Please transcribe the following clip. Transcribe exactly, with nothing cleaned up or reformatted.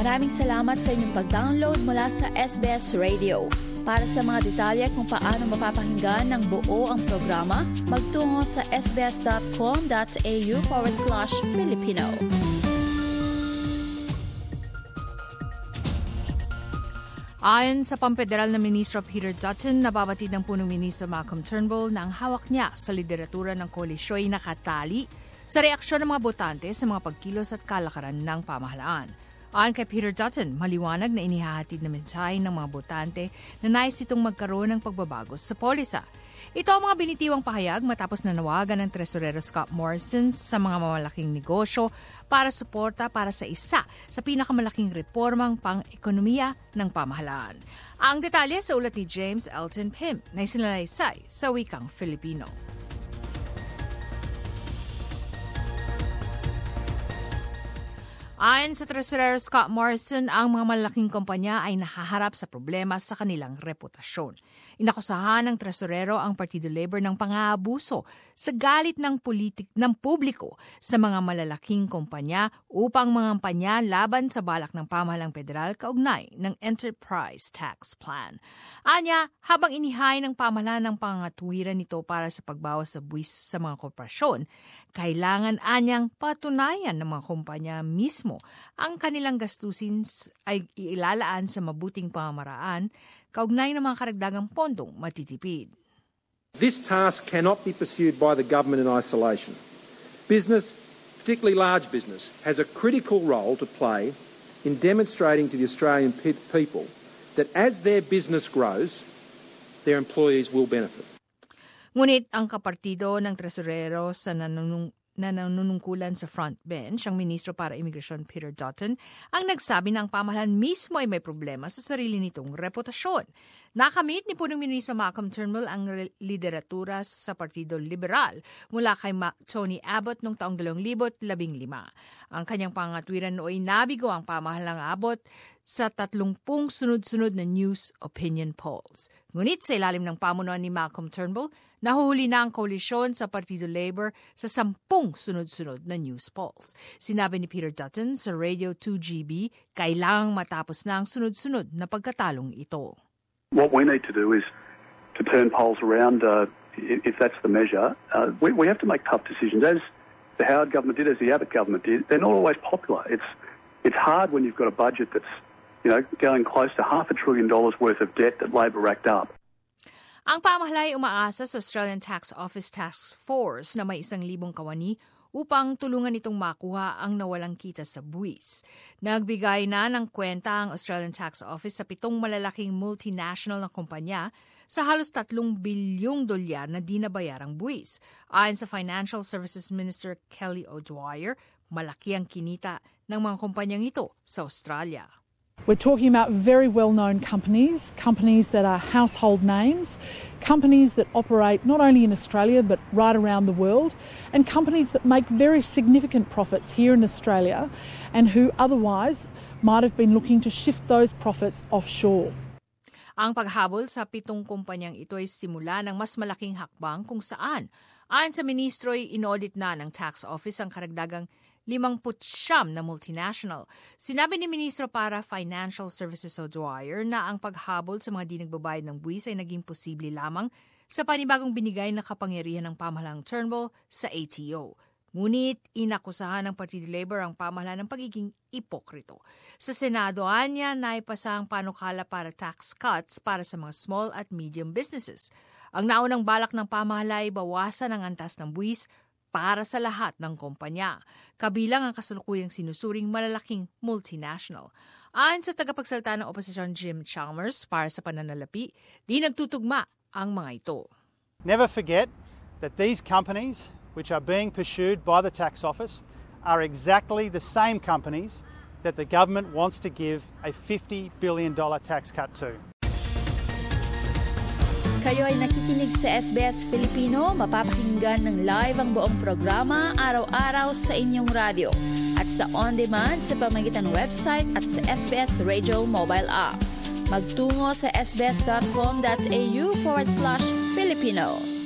Maraming salamat sa inyong pag-download mula sa S B S Radio. Para sa mga detalye kung paano mapapakinggan ng buo ang programa, magtungo sa sbs.com.au forward slash Filipino. Ayon sa Pampederal na Ministro Peter Dutton, nababatid ng punong Ministro Malcolm Turnbull na ang hawak niya sa lideratura ng koalisyon ay nakatali sa reaksyon ng mga botante sa mga pagkilos at kalakaran ng pamahalaan. Ayon kay Peter Dutton, maliwanag na inihahatid na mensahe ng mga botante na nais itong magkaroon ng pagbabago sa polisa. Ito ang mga binitiwang pahayag matapos nanawagan ng Tresurero Scott Morrison sa mga mamalaking negosyo para suporta para sa isa sa pinakamalaking reformang pang-ekonomiya ng pamahalaan. Ang detalye sa ulat ni James Elton Pim na isinalaysay sa wikang Filipino. Ayon sa Tresurero Scott Morrison, ang mga malalaking kumpanya ay nahaharap sa problema sa kanilang reputasyon. Inakusahan ng Tresurero ang Partido Labor ng pang-aabuso sa galit ng, politik, ng publiko sa mga malalaking kumpanya upang mangampanya laban sa balak ng pamahalang federal kaugnay ng Enterprise Tax Plan. Anya, habang inihain ng pamahalaan ng pangatuwiran nito para sa pagbawas sa buwis sa mga korporasyon, kailangan anyang patunayan ng mga kumpanya mismo ang kanilang gastusin ay ilalaan sa mabuting pamamaraan kaugnay ng mga karagdagang pondong matitipid. This task cannot be pursued by the government in isolation. Business, particularly large business, has a critical role to play in demonstrating to the Australian pe- people that as their business grows, their employees will benefit. Ngunit ang kapartido ng Tresurero sa nanunung na nanunungkulan sa front bench, ang Ministro para Immigration Peter Dutton, ang nagsabi na ang pamahalaan mismo ay may problema sa sarili nitong reputasyon. Nakamit ni punong Ministro Malcolm Turnbull ang lideratura sa Partido Liberal mula kay Tony Abbott noong taong dalawang libo labing lima. Ang kanyang pangatwiran nooy nabigo ang pamahalang Abbott sa tatlumpung sunod-sunod na news opinion polls. Ngunit sa ilalim ng pamunuan ni Malcolm Turnbull, nahuhuli na ang koalisyon sa Partido Labor sa sampung sunod-sunod na news polls. Sinabi ni Peter Dutton sa Radio two G B, kailangang matapos na ang sunod-sunod na pagkatalong ito. What we need to do is to turn polls around, uh, if that's the measure. Uh, we, we have to make tough decisions, as the Howard government did, as the Abbott government did. They're not always popular. It's it's hard when you've got a budget that's, you know, going close to half a trillion dollars worth of debt that Labor racked up. Ang pamahalaan ay umaasa sa Australian Tax Office Task Force na may isang libong kawani upang tulungan itong makuha ang nawalang kita sa buwis. Nagbigay na ng kwenta ang Australian Tax Office sa pitong malalaking multinational na kumpanya sa halos tatlong bilyong dolyar na di nabayarang buwis. Ayon sa Financial Services Minister Kelly O'Dwyer, malaki ang kinita ng mga kumpanyang ito sa Australia. We're talking about very well-known companies, companies that are household names, companies that operate not only in Australia but right around the world, and companies that make very significant profits here in Australia and who otherwise might have been looking to shift those profits offshore. Ang paghabol sa pitong kumpanyang ito ay simula ng mas malaking hakbang kung saan, ayon sa ministro, ay inaudit na ng Tax Office ang karagdagang limangput siyam na multinational. Sinabi ni Ministro para Financial Services O'Dwyer na ang paghabol sa mga di nagbabayad ng buwis ay naging posible lamang sa panibagong binigay na kapangyarihan ng pamahalang Turnbull sa A T O. Ngunit inakusahan ng Partido Labor ang pamahalaan ng pagiging ipokrito. Sa Senado, anya naipasa ang panukala para tax cuts para sa mga small at medium businesses. Ang naunang balak ng pamahalaan ay bawasan ang antas ng buwis para sa lahat ng kumpanya, kabilang ang kasalukuyang sinusuring malalaking multinational. Ayon sa tagapagsalita ng oposisyon Jim Chalmers para sa pananalapi, di nagtutugma ang mga ito. Never forget that these companies, which are being pursued by the tax office, are exactly the same companies that the government wants to give a fifty billion dollars tax cut to. Kayo ay nakikinig sa S B S Filipino, mapapakinggan ng live ang buong programa araw-araw sa inyong radyo at sa on-demand sa pamamagitan ng website at sa S B S Radio mobile app. Magtungo sa sbs.com.au forward slash Filipino.